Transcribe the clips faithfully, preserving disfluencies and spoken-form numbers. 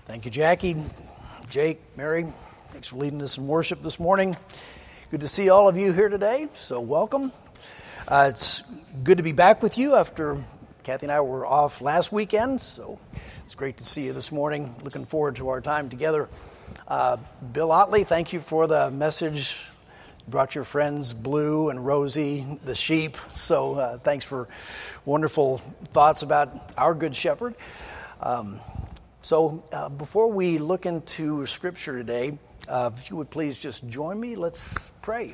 Thank you, Jackie, Jake, Mary. Thanks for leading us in worship this morning. Good to see all of you here today, so welcome. Uh, it's good to be back with you after Kathy and I were off last weekend, so it's great to see you this morning. Looking forward to our time together. Uh, Bill Otley, thank you for the message. You brought your friends Blue and Rosie, the sheep, so uh, thanks for wonderful thoughts about our Good Shepherd. Um, So uh, before we look into Scripture today, uh, if you would please just join me, let's pray.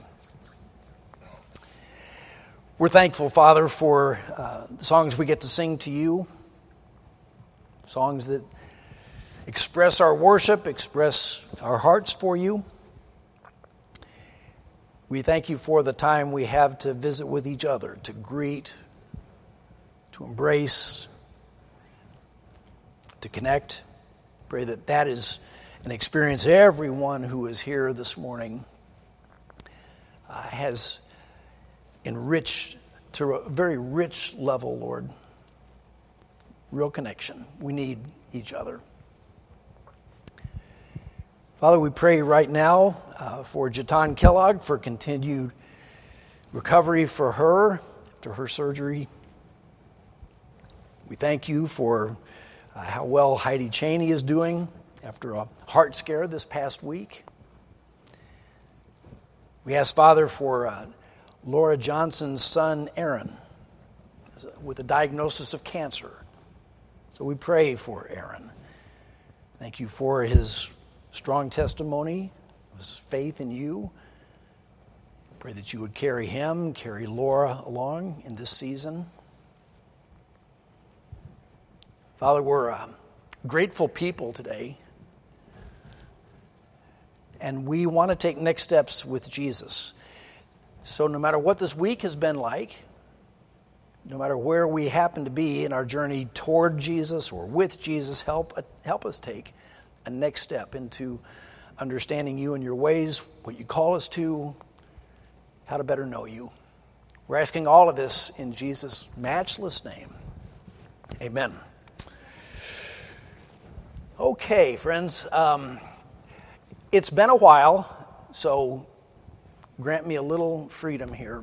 We're thankful, Father, for uh, the songs we get to sing to you, songs that express our worship, express our hearts for you. We thank you for the time we have to visit with each other, to greet, to embrace, to connect. Pray that that is an experience everyone who is here this morning uh, has enriched to a very rich level, Lord. Real connection. We need each other. Father, we pray right now uh, for Jatan Kellogg for continued recovery for her after her surgery. We thank you for Uh, how well Heidi Cheney is doing after a heart scare this past week. We ask, Father, for uh, Laura Johnson's son, Aaron, with a diagnosis of cancer. So we pray for Aaron. Thank you for his strong testimony, his faith in you. Pray that you would carry him, carry Laura along in this season. Father, we're uh, grateful people today, and we want to take next steps with Jesus. So no matter what this week has been like, no matter where we happen to be in our journey toward Jesus or with Jesus, help, help us take a next step into understanding you and your ways, what you call us to, how to better know you. We're asking all of this in Jesus' matchless name. Amen. Okay, friends, um, it's been a while, so grant me a little freedom here.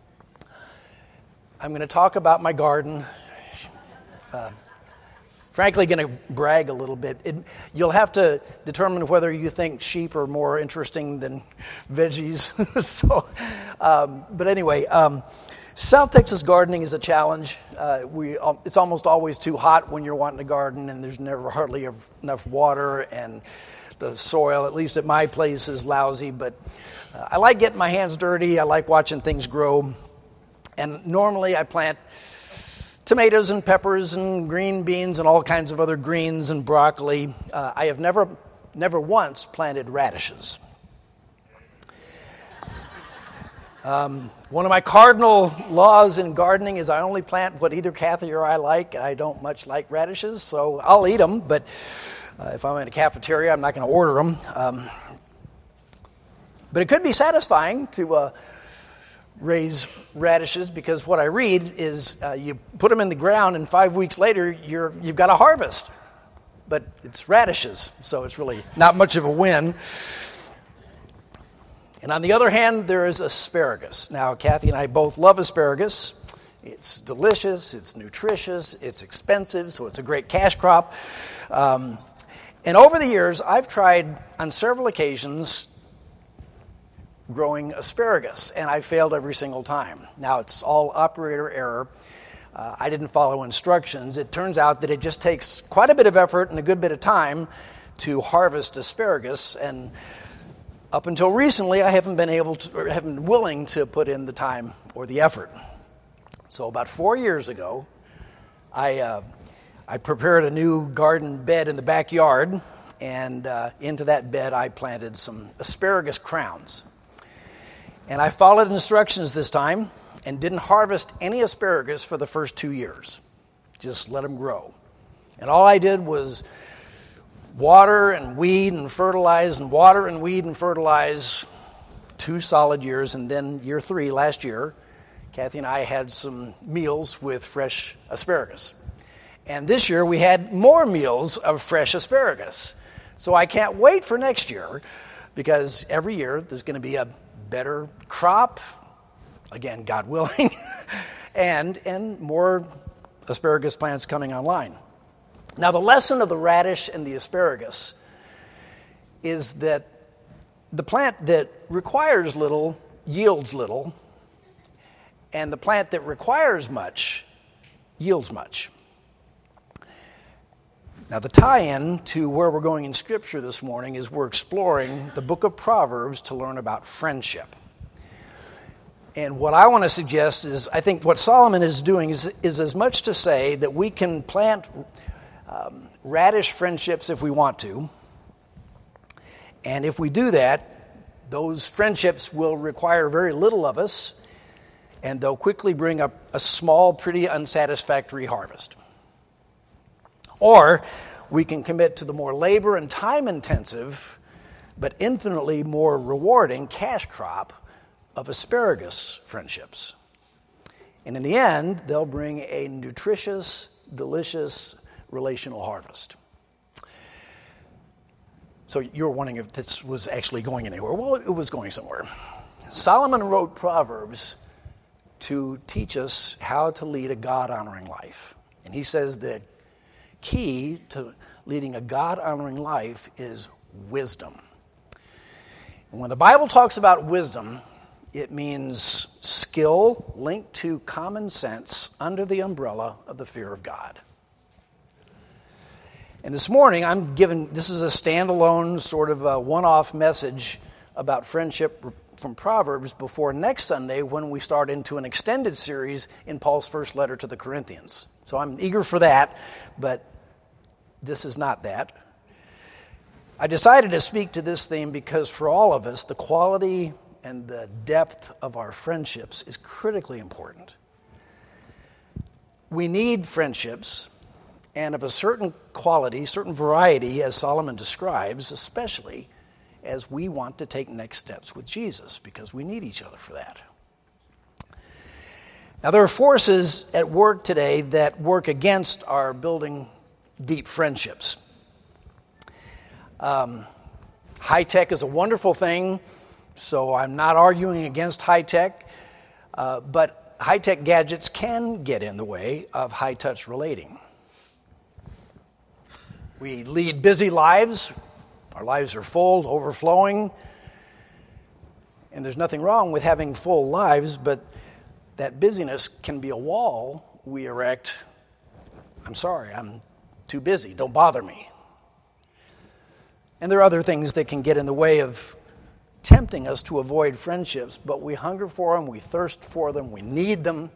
I'm going to talk about my garden. Uh, frankly, going to brag a little bit. It, you'll have to determine whether you think sheep are more interesting than veggies. so, um, but anyway, um, South Texas gardening is a challenge. Uh, we it's almost always too hot when you're wanting to garden, and there's never hardly enough water, and the soil, at least at my place, is lousy. But uh, I like getting my hands dirty. I like watching things grow. And normally I plant tomatoes and peppers and green beans and all kinds of other greens and broccoli. Uh, I have never, never once planted radishes. Um, one of my cardinal laws in gardening is I only plant what either Kathy or I like. I don't much like radishes, so I'll eat them, but uh, if I'm in a cafeteria, I'm not going to order them. Um, but it could be satisfying to uh, raise radishes, because what I read is uh, you put them in the ground, and five weeks later, you're, you've got a harvest. But it's radishes, so it's really not much of a win. And on the other hand, there is asparagus. Now, Kathy and I both love asparagus. It's delicious, it's nutritious, it's expensive, so it's a great cash crop. Um, and over the years, I've tried on several occasions growing asparagus, and I failed every single time. Now, it's all operator error. Uh, I didn't follow instructions. It turns out that it just takes quite a bit of effort and a good bit of time to harvest asparagus, and up until recently, I haven't been able to, or haven't been willing to put in the time or the effort. So about four years ago, I uh, I prepared a new garden bed in the backyard, and uh, into that bed I planted some asparagus crowns. And I followed instructions this time and didn't harvest any asparagus for the first two years. Just let them grow. And all I did was water and weed and fertilize and water and weed and fertilize two solid years. And then year three, last year, Kathy and I had some meals with fresh asparagus. And this year we had more meals of fresh asparagus. So I can't wait for next year, because every year there's going to be a better crop, again, God willing, and, and more asparagus plants coming online. Now, the lesson of the radish and the asparagus is that the plant that requires little yields little, and the plant that requires much yields much. Now, the tie-in to where we're going in Scripture this morning is we're exploring the book of Proverbs to learn about friendship. And what I want to suggest is, I think what Solomon is doing is, is as much to say that we can plant um, radish friendships if we want to. And if we do that, those friendships will require very little of us, and they'll quickly bring up a small, pretty unsatisfactory harvest. Or we can commit to the more labor and time-intensive, but infinitely more rewarding cash crop of asparagus friendships. And in the end, they'll bring a nutritious, delicious, relational harvest. So you're wondering if this was actually going anywhere. Well, it was going somewhere. Solomon wrote Proverbs to teach us how to lead a God-honoring life. And he says that key to leading a God-honoring life is wisdom. And when the Bible talks about wisdom, it means skill linked to common sense under the umbrella of the fear of God. And this morning, I'm giving, this is a standalone sort of a one-off message about friendship from Proverbs before next Sunday when we start into an extended series in Paul's first letter to the Corinthians. So I'm eager for that, but this is not that. I decided to speak to this theme because for all of us, the quality and the depth of our friendships is critically important. We need friendships, and of a certain quality, certain variety, as Solomon describes, especially as we want to take next steps with Jesus, because we need each other for that. Now, there are forces at work today that work against our building deep friendships. Um, high tech is a wonderful thing, so I'm not arguing against high tech, uh, but high tech gadgets can get in the way of high touch relating. We lead busy lives. Our lives are full, overflowing, and there's nothing wrong with having full lives, but that busyness can be a wall we erect. I'm sorry, I'm too busy. Don't bother me. And there are other things that can get in the way of tempting us to avoid friendships, but we hunger for them, we thirst for them, we need them.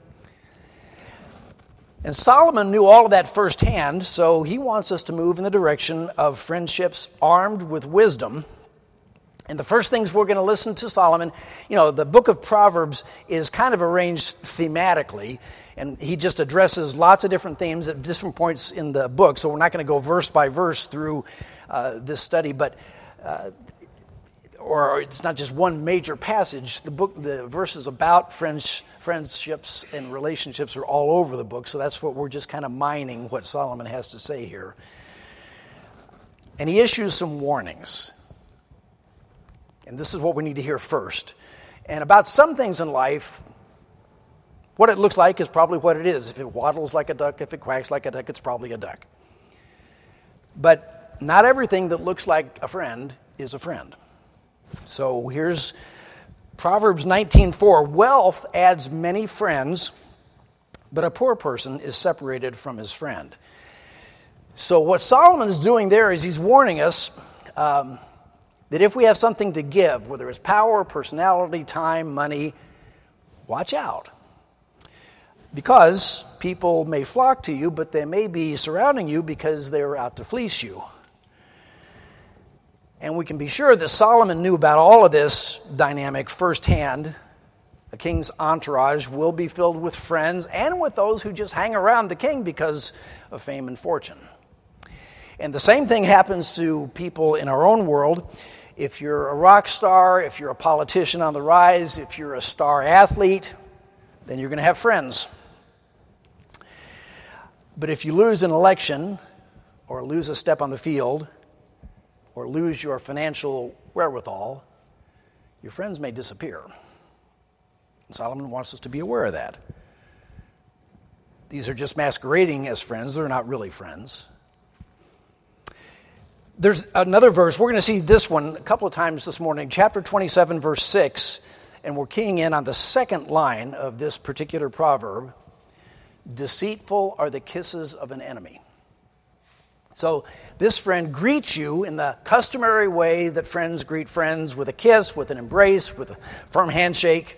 And Solomon knew all of that firsthand, so he wants us to move in the direction of friendships armed with wisdom. And the first things we're going to listen to Solomon, you know, the book of Proverbs is kind of arranged thematically, and he just addresses lots of different themes at different points in the book, so we're not going to go verse by verse through uh, this study, but uh, or it's not just one major passage. The book, the verses about friends, friendships and relationships are all over the book, so that's what we're just kind of mining what Solomon has to say here. And he issues some warnings. And this is what we need to hear first. And about some things in life, what it looks like is probably what it is. If it waddles like a duck, if it quacks like a duck, it's probably a duck. But not everything that looks like a friend is a friend. So here's Proverbs nineteen four. Wealth adds many friends, but a poor person is separated from his friend. So what Solomon is doing there is he's warning us um, that if we have something to give, whether it's power, personality, time, money, watch out. Because people may flock to you, but they may be surrounding you because they're out to fleece you. And we can be sure that Solomon knew about all of this dynamic firsthand. A king's entourage will be filled with friends and with those who just hang around the king because of fame and fortune. And the same thing happens to people in our own world. If you're a rock star, if you're a politician on the rise, if you're a star athlete, then you're going to have friends. But if you lose an election, or lose a step on the field, or lose your financial wherewithal, your friends may disappear. And Solomon wants us to be aware of that. These are just masquerading as friends. They're not really friends. There's another verse. We're going to see this one a couple of times this morning. Chapter twenty-seven, verse six. And we're keying in on the second line of this particular proverb. Deceitful are the kisses of an enemy. So this friend greets you in the customary way that friends greet friends, with a kiss, with an embrace, with a firm handshake.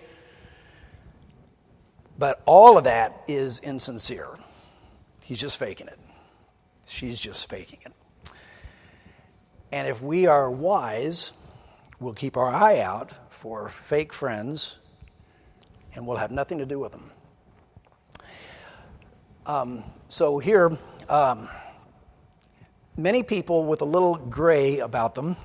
But all of that is insincere. He's just faking it. She's just faking it. And if we are wise, we'll keep our eye out for fake friends, and we'll have nothing to do with them. Um, so here, um, many people with a little gray about them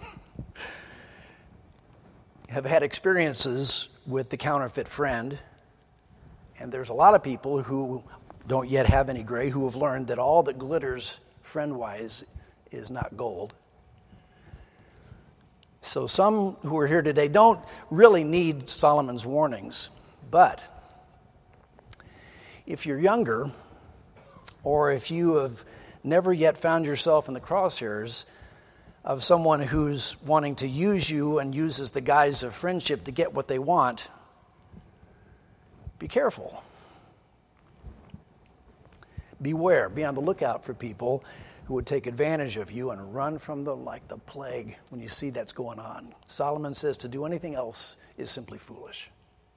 have had experiences with the counterfeit friend. And there's a lot of people who don't yet have any gray who have learned that all that glitters friend-wise is not gold. So some who are here today don't really need Solomon's warnings. But if you're younger, or if you have never yet found yourself in the crosshairs of someone who's wanting to use you and uses the guise of friendship to get what they want, be careful. Beware. Be on the lookout for people who would take advantage of you and run from them like the plague when you see that's going on. Solomon says to do anything else is simply foolish.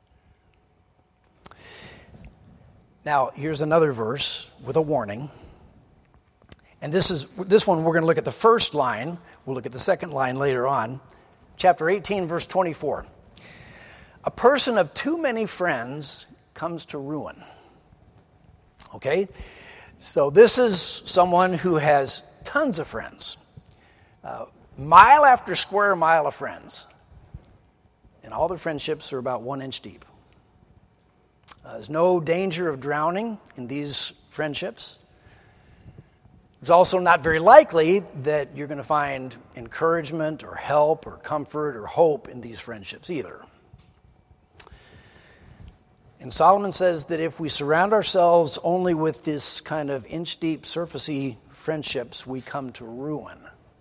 Now, here's another verse with a warning. And this is this one we're going to look at the first line. We'll look at the second line later on. Chapter eighteen, verse twenty-four. A person of too many friends comes to ruin. Okay? So this is someone who has tons of friends. Uh, mile after square mile of friends. And all their friendships are about one inch deep. Uh, there's no danger of drowning in these friendships. It's also not very likely that you're going to find encouragement or help or comfort or hope in these friendships either. And Solomon says that if we surround ourselves only with this kind of inch-deep, surfacey friendships, we come to ruin.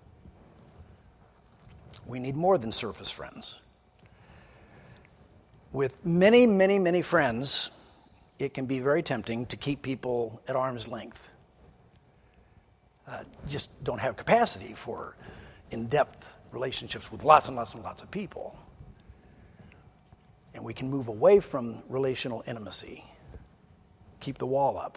We need more than surface friends. With many, many, many friends, it can be very tempting to keep people at arm's length. Uh, just don't have capacity for in-depth relationships with lots and lots and lots of people. And we can move away from relational intimacy. Keep the wall up.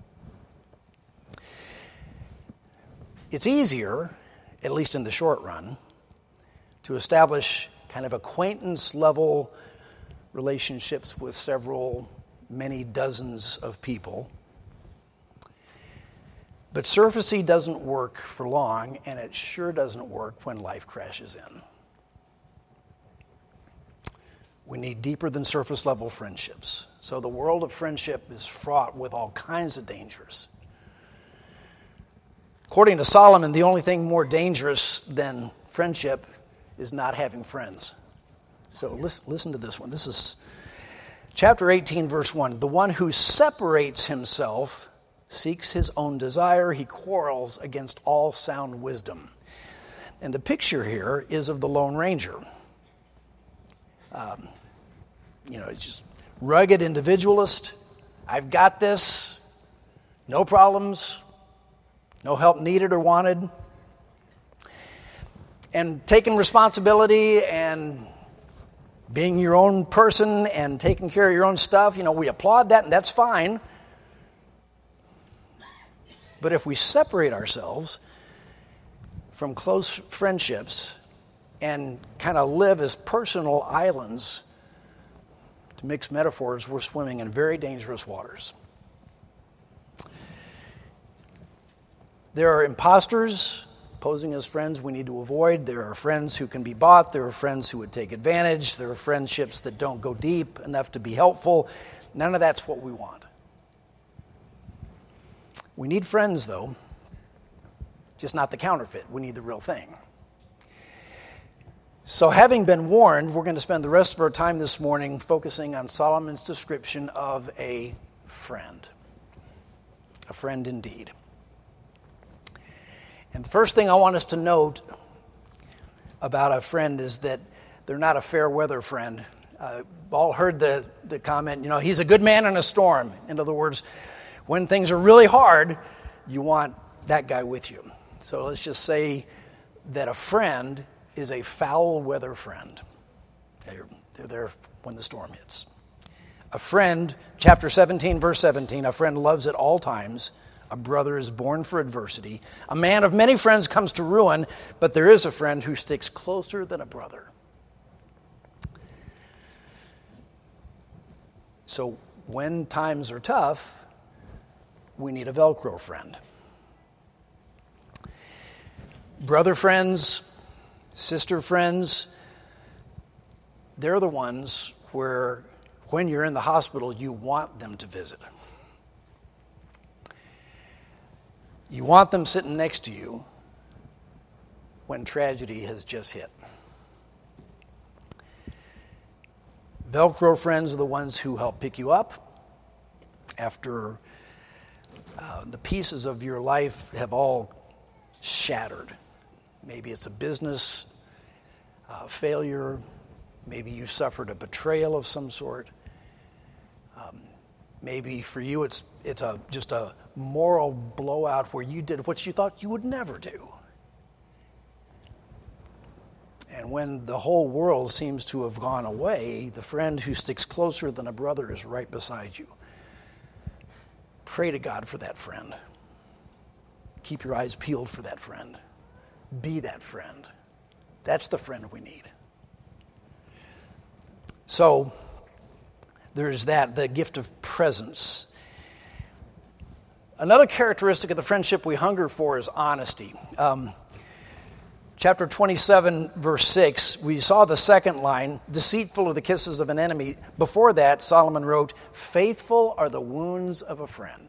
It's easier, at least in the short run, to establish kind of acquaintance-level relationships with several, many dozens of people. But surfacey doesn't work for long, and it sure doesn't work when life crashes in. We need deeper than surface level friendships. So the world of friendship is fraught with all kinds of dangers. According to Solomon, the only thing more dangerous than friendship is not having friends. So listen, listen to this one. This is chapter eighteen, verse one. The one who separates himself seeks his own desire. He quarrels against all sound wisdom. And the picture here is of the Lone Ranger. Um, you know, it's just rugged individualist. I've got this. No problems. No help needed or wanted. And taking responsibility and being your own person and taking care of your own stuff, you know, we applaud that and that's fine. But if we separate ourselves from close friendships and kind of live as personal islands, to mix metaphors, we're swimming in very dangerous waters. There are imposters posing as friends we need to avoid. There are friends who can be bought. There are friends who would take advantage. There are friendships that don't go deep enough to be helpful. None of that's what we want. We need friends, though, just not the counterfeit. We need the real thing. So having been warned, we're going to spend the rest of our time this morning focusing on Solomon's description of a friend. A friend indeed. And the first thing I want us to note about a friend is that they're not a fair weather friend. Uh, all heard the, the comment, you know, he's a good man in a storm. In other words, when things are really hard, you want that guy with you. So let's just say that a friend is a foul weather friend. They're, they're there when the storm hits. A friend, chapter seventeen, verse seventeen, a friend loves at all times. A brother is born for adversity. A man of many friends comes to ruin, but there is a friend who sticks closer than a brother. So when times are tough, we need a Velcro friend. Brother friends, sister friends, they're the ones where when you're in the hospital, you want them to visit. You want them sitting next to you when tragedy has just hit. Velcro friends are the ones who help pick you up after uh, the pieces of your life have all shattered. Maybe it's a business uh, failure. Maybe you've suffered a betrayal of some sort. Um, maybe for you it's it's a just a moral blowout where you did what you thought you would never do. And when the whole world seems to have gone away, the friend who sticks closer than a brother is right beside you. Pray to God for that friend. Keep your eyes peeled for that friend. Be that friend. That's the friend we need. So, there's that, the gift of presence. Another characteristic of the friendship we hunger for is honesty. Um, chapter twenty-seven, verse six, we saw the second line, deceitful are the kisses of an enemy. Before that, Solomon wrote, faithful are the wounds of a friend.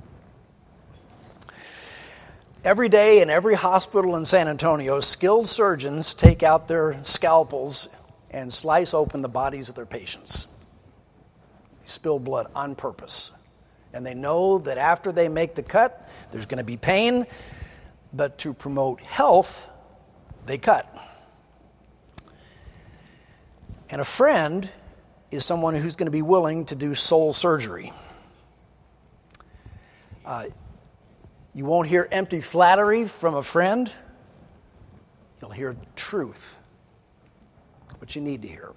Every day in every hospital in San Antonio, skilled surgeons take out their scalpels and slice open the bodies of their patients. They spill blood on purpose. And they know that after they make the cut, there's going to be pain, but to promote health, they cut. And a friend is someone who's going to be willing to do soul surgery. Uh, you won't hear empty flattery from a friend. You'll hear truth, what you need to hear.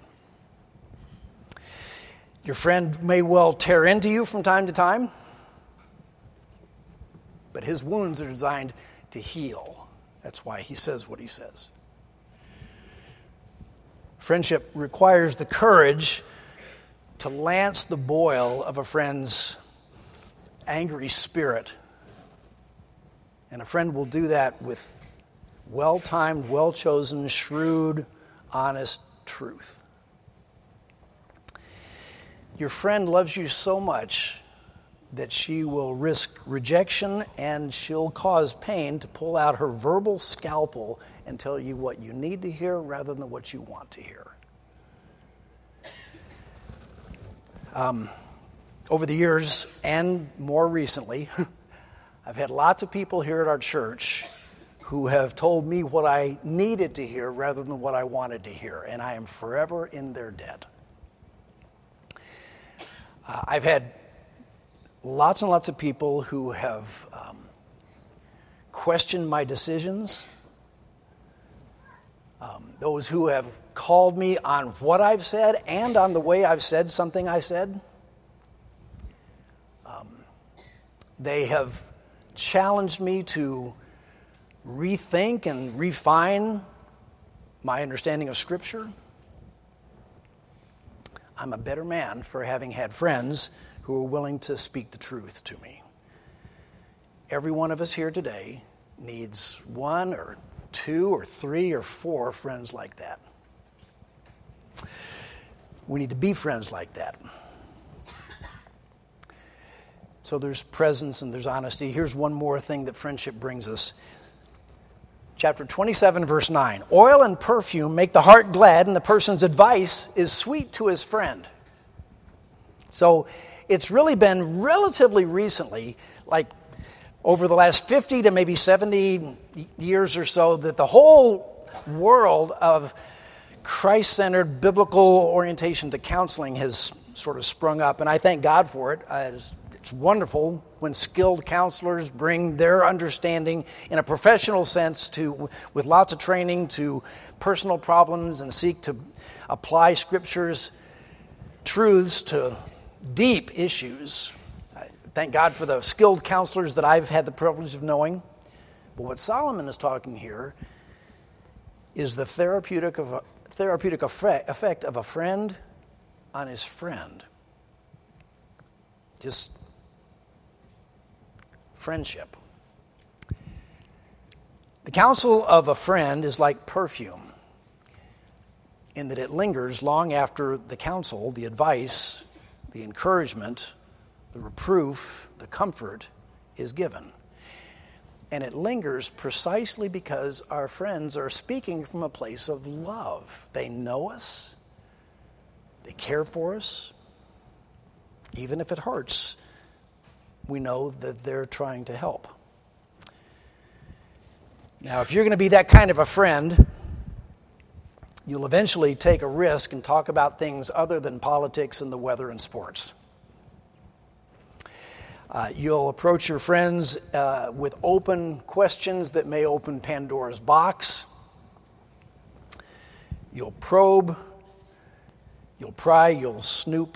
Your friend may well tear into you from time to time, but his wounds are designed to heal. That's why he says what he says. Friendship requires the courage to lance the boil of a friend's angry spirit. And a friend will do that with well-timed, well-chosen, shrewd, honest truth. Your friend loves you so much that she will risk rejection and she'll cause pain to pull out her verbal scalpel and tell you what you need to hear rather than what you want to hear. Um, over the years and more recently, I've had lots of people here at our church who have told me what I needed to hear rather than what I wanted to hear, and I am forever in their debt. Uh, I've had lots and lots of people who have um, questioned my decisions, um, those who have called me on what I've said and on the way I've said something I said. Um, they have challenged me to rethink and refine my understanding of Scripture. I'm a better man for having had friends who are willing to speak the truth to me. Every one of us here today needs one or two or three or four friends like that. We need to be friends like that. So there's presence and there's honesty. Here's one more thing that friendship brings us. Chapter twenty-seven, verse nine. Oil and perfume make the heart glad, and the person's advice is sweet to his friend. So it's really been relatively recently, like over the last fifty to maybe seventy years or so, that the whole world of Christ-centered biblical orientation to counseling has sort of sprung up. And I thank God for it. As It's wonderful when skilled counselors bring their understanding in a professional sense to, with lots of training, to personal problems and seek to apply Scripture's truths to deep issues. I thank God for the skilled counselors that I've had the privilege of knowing. But what Solomon is talking here is the therapeutic of a, therapeutic effect, effect of a friend on his friend. Just friendship. The counsel of a friend is like perfume in that it lingers long after the counsel, the advice, the encouragement, the reproof, the comfort is given. And it lingers precisely because our friends are speaking from a place of love. They know us. They care for us. Even if it hurts, we know that they're trying to help. Now, if you're going to be that kind of a friend, you'll eventually take a risk and talk about things other than politics and the weather and sports. Uh, you'll approach your friends uh, with open questions that may open Pandora's box. You'll probe. You'll pry. You'll snoop.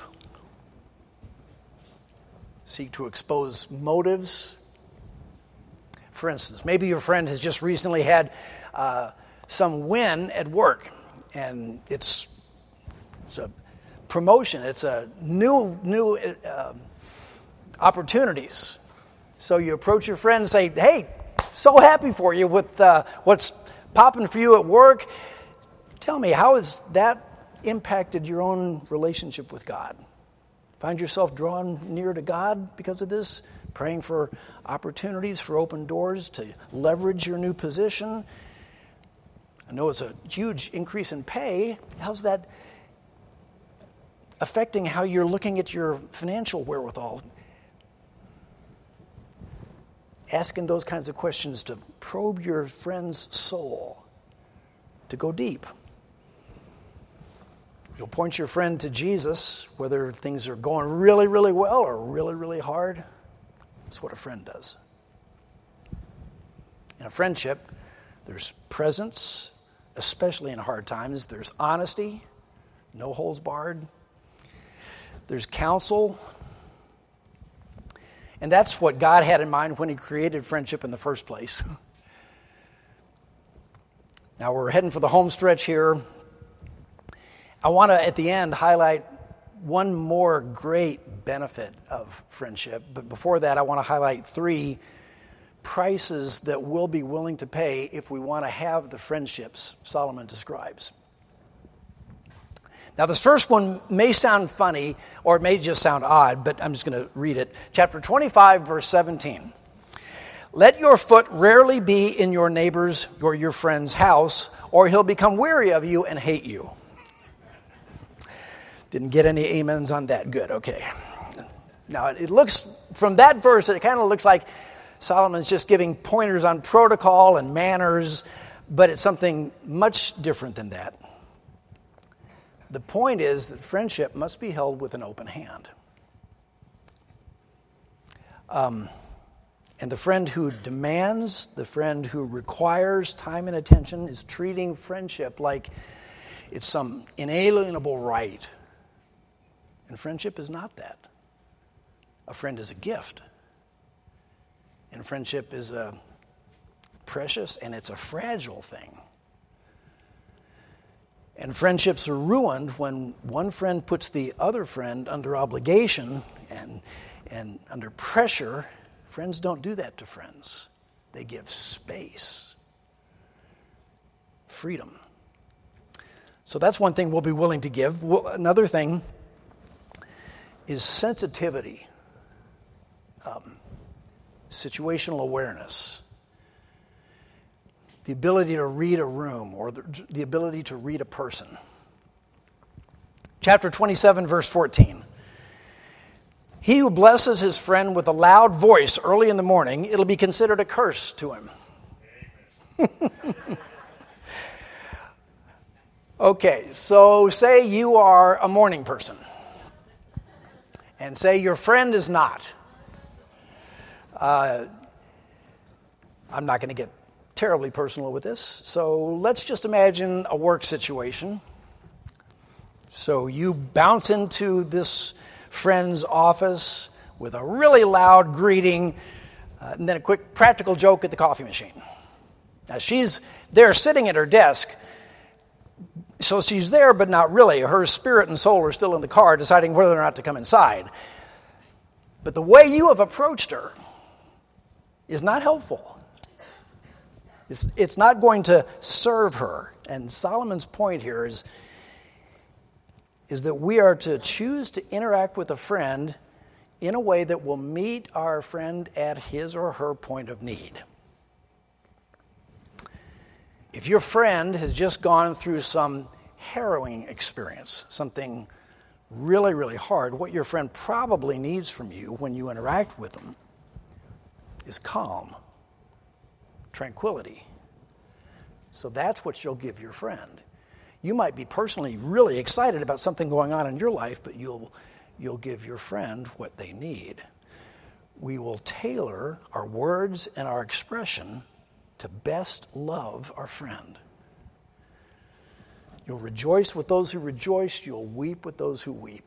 Seek to expose motives. For instance, maybe your friend has just recently had uh, some win at work, and it's it's a promotion. It's a new new uh, opportunities. So you approach your friend and say, "Hey, so happy for you with uh, what's popping for you at work. Tell me, how has that impacted your own relationship with God? Find yourself drawn near to God because of this? Praying for opportunities, for open doors, to leverage your new position? I know it's a huge increase in pay. How's that affecting how you're looking at your financial wherewithal?" Asking those kinds of questions to probe your friend's soul, to go deep. You'll point your friend to Jesus, whether things are going really, really well or really, really hard. That's what a friend does. In a friendship, there's presence, especially in hard times. There's honesty, no holds barred. There's counsel. And that's what God had in mind when He created friendship in the first place. Now we're heading for the home stretch here. I want to, at the end, highlight one more great benefit of friendship. But before that, I want to highlight three prices that we'll be willing to pay if we want to have the friendships Solomon describes. Now, this first one may sound funny, or it may just sound odd, but I'm just going to read it. Chapter twenty-five, verse seventeen. Let your foot rarely be in your neighbor's or your friend's house, or he'll become weary of you and hate you. Didn't get any amens on that. Good, okay. Now, it looks, from that verse, it kind of looks like Solomon's just giving pointers on protocol and manners, but it's something much different than that. The point is that friendship must be held with an open hand. Um, and the friend who demands, the friend who requires time and attention is treating friendship like it's some inalienable right. And friendship is not that. A friend is a gift. And friendship is a precious and it's a fragile thing. And friendships are ruined when one friend puts the other friend under obligation and, and under pressure. Friends don't do that to friends. They give space, freedom. So that's one thing we'll be willing to give. Another thing is sensitivity. um, situational awareness, the ability to read a room, or the, the ability to read a person. Chapter twenty-seven, verse fourteen. He who blesses his friend with a loud voice early in the morning, it'll be considered a curse to him. Okay, so say you are a morning person, and say your friend is not. Uh, I'm not going to get terribly personal with this, so let's just imagine a work situation. So you bounce into this friend's office with a really loud greeting, uh, and then a quick practical joke at the coffee machine. Now she's there sitting at her desk, so she's there but not really. Her spirit and soul are still in the car deciding whether or not to come inside. But the way you have approached her is not helpful. It's, it's not going to serve her. And Solomon's point here is, is that we are to choose to interact with a friend in a way that will meet our friend at his or her point of need. If your friend has just gone through some harrowing experience, something really, really hard, what your friend probably needs from you when you interact with them is calm, tranquility. So that's what you'll give your friend. You might be personally really excited about something going on in your life, but you'll you'll give your friend what they need. We will tailor our words and our expression to best love our friend. You'll rejoice with those who rejoice. You'll weep with those who weep.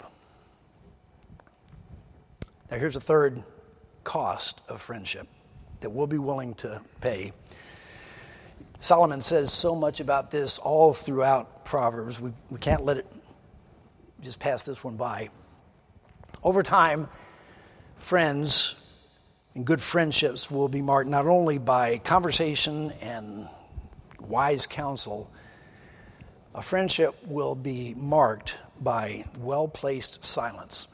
Now here's a third cost of friendship that we'll be willing to pay. Solomon says so much about this all throughout Proverbs. We, we can't let it just pass this one by. Over time, friends and good friendships will be marked not only by conversation and wise counsel. A friendship will be marked by well-placed silence.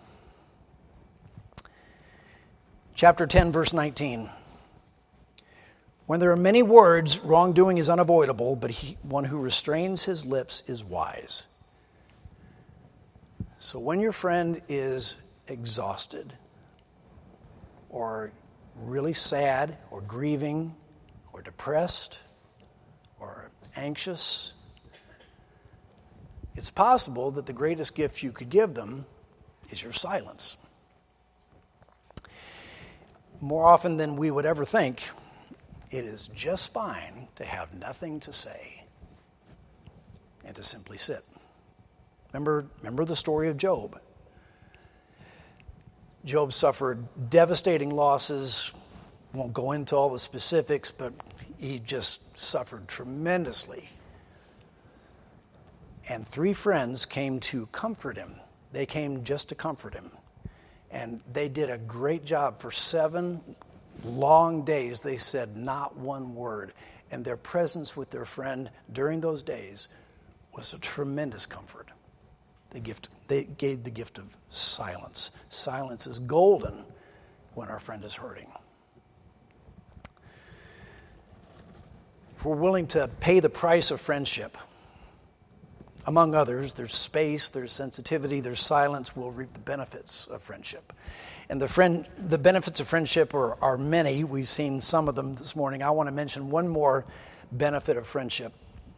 Chapter ten, verse nineteen. When there are many words, wrongdoing is unavoidable, but he, one who restrains his lips is wise. So when your friend is exhausted, or really sad, or grieving, or depressed, or anxious, it's possible that the greatest gift you could give them is your silence. More often than we would ever think, it is just fine to have nothing to say and to simply sit. Remember, remember the story of Job. Job suffered devastating losses. Won't go into all the specifics, but he just suffered tremendously. And three friends came to comfort him. They came just to comfort him. And they did a great job. For seven long days, they said not one word. And their presence with their friend during those days was a tremendous comfort. They, gift, they gave the gift of silence. Silence is golden when our friend is hurting. If we're willing to pay the price of friendship, among others, there's space, there's sensitivity, there's silence, we'll reap the benefits of friendship. And the friend, the benefits of friendship are, are many. We've seen some of them this morning. I want to mention one more benefit of friendship.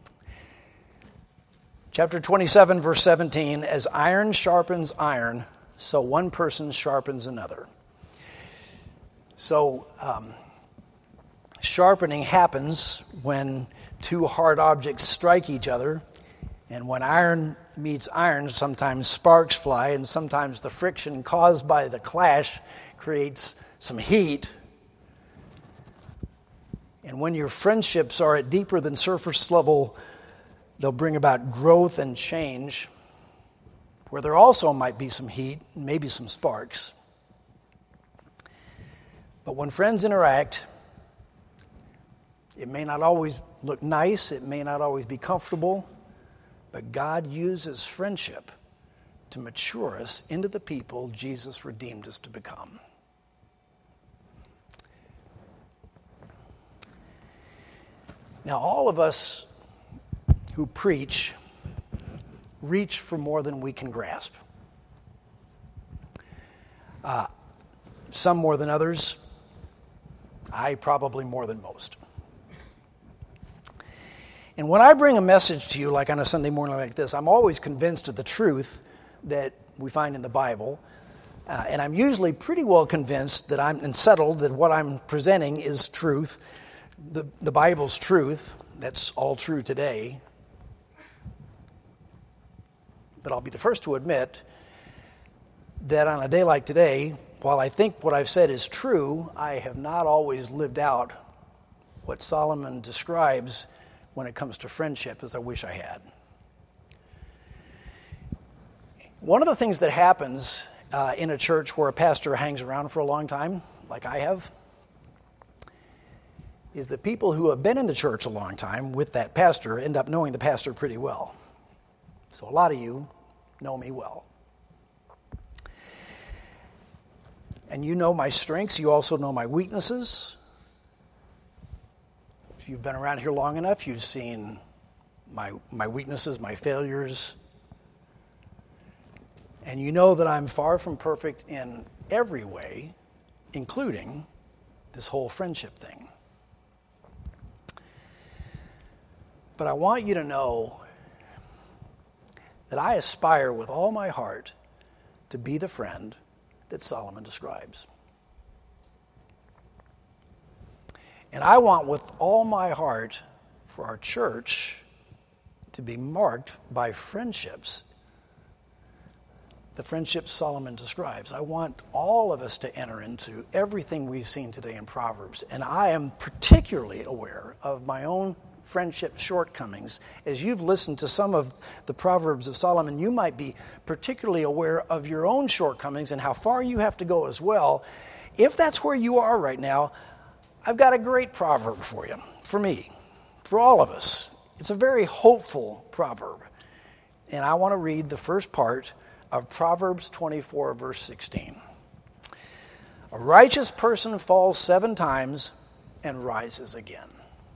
Chapter twenty-seven, verse seventeen, as iron sharpens iron, so one person sharpens another. So, um, sharpening happens when two hard objects strike each other. And when iron meets iron, sometimes sparks fly, and sometimes the friction caused by the clash creates some heat. And when your friendships are at deeper than surface level, they'll bring about growth and change, where there also might be some heat, maybe some sparks. But when friends interact, it may not always look nice, it may not always be comfortable, but God uses friendship to mature us into the people Jesus redeemed us to become. Now, all of us who preach reach for more than we can grasp. Uh, some more than others. I probably more than most. And when I bring a message to you, like on a Sunday morning like this, I'm always convinced of the truth that we find in the Bible. Uh, and I'm usually pretty well convinced that I'm and settled that what I'm presenting is truth. The, the Bible's truth. That's all true today. But I'll be the first to admit that on a day like today, while I think what I've said is true, I have not always lived out what Solomon describes when it comes to friendship as I wish I had. One of the things that happens uh, in a church where a pastor hangs around for a long time, like I have, is that people who have been in the church a long time with that pastor end up knowing the pastor pretty well. So a lot of you know me well. And you know my strengths. You also know my weaknesses. If you've been around here long enough, you've seen my my weaknesses, my failures. And you know that I'm far from perfect in every way, including this whole friendship thing. But I want you to know that I aspire with all my heart to be the friend that Solomon describes. And I want with all my heart for our church to be marked by friendships, the friendships Solomon describes. I want all of us to enter into everything we've seen today in Proverbs. And I am particularly aware of my own friendship shortcomings. As you've listened to some of the Proverbs of Solomon, you might be particularly aware of your own shortcomings and how far you have to go as well. If that's where you are right now, I've got a great proverb for you, for me, for all of us. It's a very hopeful proverb. And I want to read the first part of Proverbs twenty-four, verse sixteen. A righteous person falls seven times and rises again.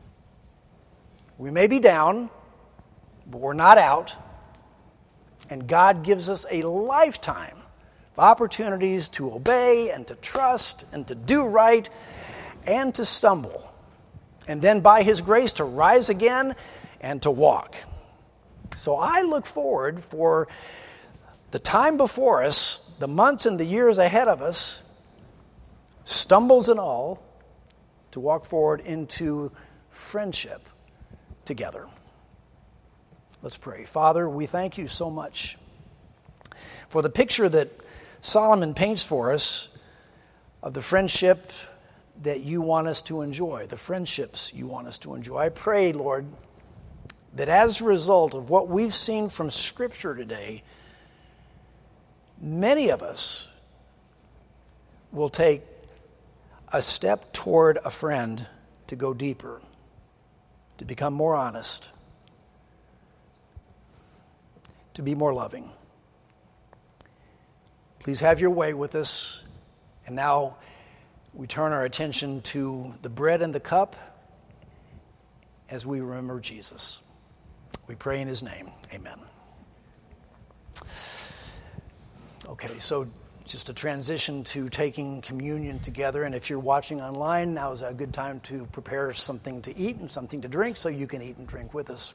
We may be down, but we're not out. And God gives us a lifetime of opportunities to obey and to trust and to do right and to stumble. And then by His grace to rise again and to walk. So I look forward for the time before us, the months and the years ahead of us, stumbles and all, to walk forward into friendship together. Let's pray. Father, we thank you so much for the picture that Solomon paints for us of the friendship that you want us to enjoy, the friendships you want us to enjoy. I pray, Lord, that as a result of what we've seen from Scripture today, many of us will take a step toward a friend to go deeper, to become more honest, to be more loving. Please have your way with us. And now we turn our attention to the bread and the cup as we remember Jesus. We pray in His name. Amen. Okay, so just a transition to taking communion together. And if you're watching online, now is a good time to prepare something to eat and something to drink so you can eat and drink with us.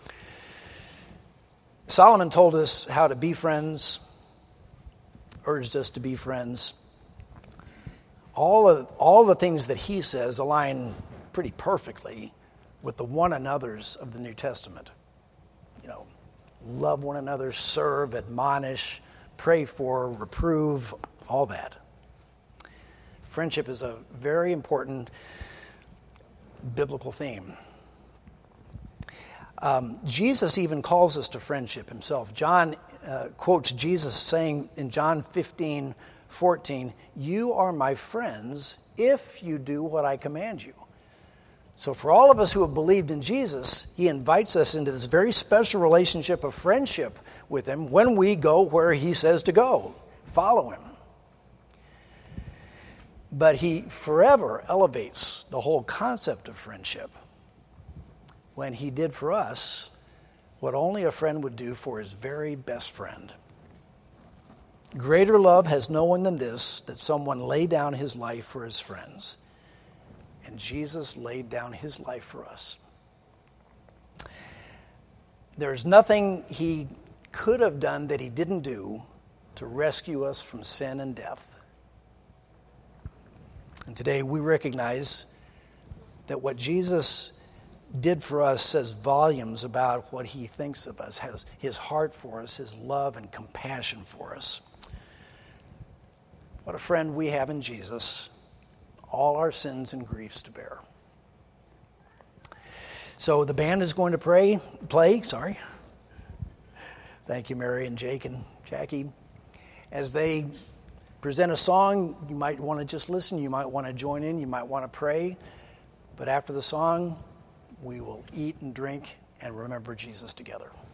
Solomon told us how to be friends, urged us to be friends. All of all the things that he says align pretty perfectly with the one another's of the New Testament. You know, love one another, serve, admonish, pray for, reprove, all that. Friendship is a very important biblical theme. Um, Jesus even calls us to friendship himself. John uh, quotes Jesus saying in John fifteen fourteen, "You are my friends if you do what I command you." So for all of us who have believed in Jesus, he invites us into this very special relationship of friendship with him when we go where he says to go, follow him. But he forever elevates the whole concept of friendship when he did for us what only a friend would do for his very best friend. Greater love has no one than this, that someone lay down his life for his friends. And Jesus laid down his life for us. There's nothing he could have done that he didn't do to rescue us from sin and death. And today we recognize that what Jesus did for us says volumes about what he thinks of us, has his heart for us, his love and compassion for us. What a friend we have in Jesus, all our sins and griefs to bear. So the band is going to pray, play, sorry. Thank you, Mary and Jake and Jackie. As they present a song, you might want to just listen, you might want to join in, you might want to pray. But after the song, we will eat and drink and remember Jesus together.